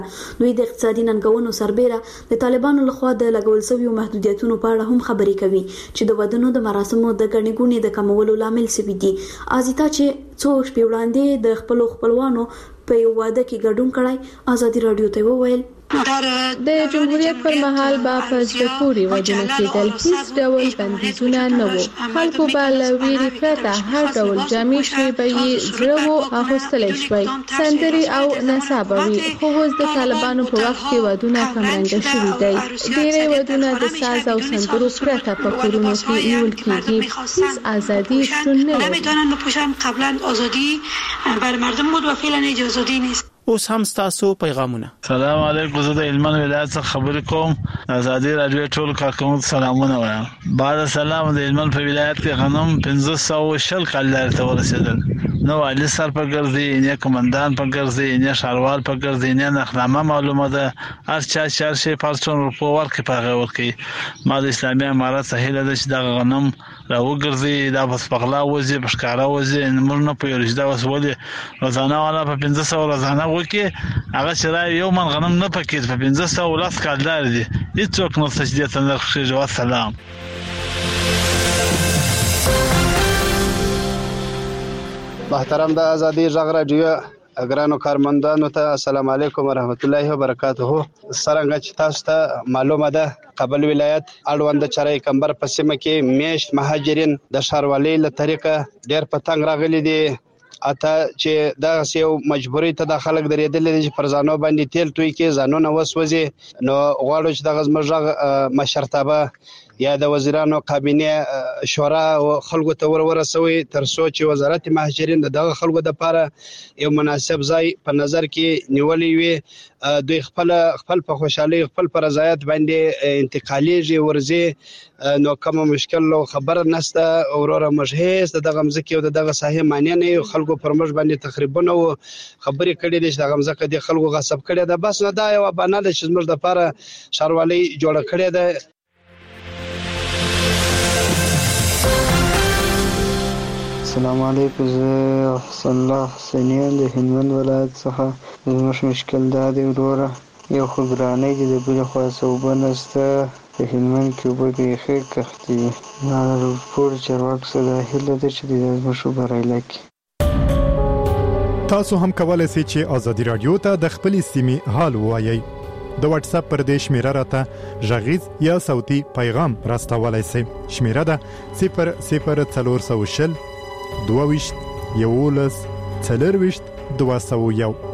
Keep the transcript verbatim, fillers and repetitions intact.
دوی د اقتصادي ننګونو سربېره د طالبانو لخوا د لګول شویو محدودیتونو په اړه هم خبرې کوي چې د ودونو د مراسمو د ګڼې ګوڼې د کمولو لامل شوي دي. ازیتا چې څو شپې وړاندې د خپلو خپلوانو په یو واده کې ګډون کړی، ازادي رادیو ته وویل د جمهوریت پر مهال به په زړه پورې ودونه کېدل، هیڅ ډول بندیزونه نه وو. خلکو به له ویرې پرته هر ډول جامې شوې به یې زړه وو اغوستلی شوی، سندرې او نڅا به وي. خو اوس د طالبانو په وخت کې ودونه کمرنګه شوي دی. ډېری ودونه د ساز او سندرو پرته په کورونو کې نیول کېږي. هیڅ ازادي شتون نه لري. قبلا آزادی بر مردم بود و فعلا آزادی نیست. اوس هم تاسو پیغامونه. سلام علیکم، زه د هلمند ولایت څخه خبرې کوم. ازادي رادیو ټول کارکونکو سلامونه وایم. بعد سلام، د هلمند په ولایت کې غنم پنځه سوه شل کال ته ورسېدل. نو والي سر په ګرځي، نه کمانډان په ګرځي، نه شاروال په ګرځي، نه نخنامه معلومه ده. هر چا چار شي پارچون په ورکه په ورکه. ما د اسلامي امارات سهیل ده چې د غنم راو ګرځي، دا بس پغلا وځي، بشکارا وځي، موږ نه پوهیږو دا وسولې روزانه والا په پنځه سوه روزانه وکي. هغه چې یو من غنم نه پکې په پنځه سوه لاس کالدار دي، هیڅوک نه سجدي ته نه خېږي. والسلام. محترم د ازادي غږ رادیو اګرانو کارمندانو ته السلام علیکم ورحمت الله وبرکاته. څنګه چې تاسو ته معلومه ده، کابل ولایت اړوند چرای کمبر په سیمه کې میشت مهاجرین د ښاروالۍ له طریقه ډېر په تنګ راغلي دي. اته چې دا یو مجبوري ته د خلک درېدل دي چې پر ځانو باندې تیل توی کې ځانونه وسوځي. نو غواړو چې د غزمرغه مشرتابه یا د وزیرانو کابینه شورا او خلکو ته ور ورسوي تر څو چې وزارت مهاجرین دغه خلکو د لپاره یو مناسب ځای په نظر کې نیولې وي. دوی خپل خپل په خوشحالي خپل پر رضایت باندې انتقالیږي ورزي. نو کوم مشکل او خبر نشته. اوروره مجهز دغه مزکی او دغه صحیح معنی نه خلکو پر مج باندې تقریبا او خبرې کړي دي چې دغه مزکه د خلکو غصب کړي ده. بس نه دا یو بانه ده چې موږ د لپاره شاروالۍ جوړ کړي ده. السلام علیکم، زه حسن الله حسینیان د هلمند ولایت څخه. زموږ مشکل دا دی وروره، یو خو ګرانۍ دي، د بلې خوا څه اوبه نشته. په هلمند کې اوبه بیخي کښتې دي. دا د روډپور چارواکو څخه دا هیله ده چې دا زموږ بریالی کړي. تاسو هم کولی شئ چې ازادي رادیو ته د خپلې سیمې حال ووایئ. د واتس اپ پر دې شمیره راته غږیز یا صوتي پیغام راستولی شئ. شمیره ده صفر صفر څلور سوه شل دوه ویشت یولس څلور ویشت دوه سوه یو.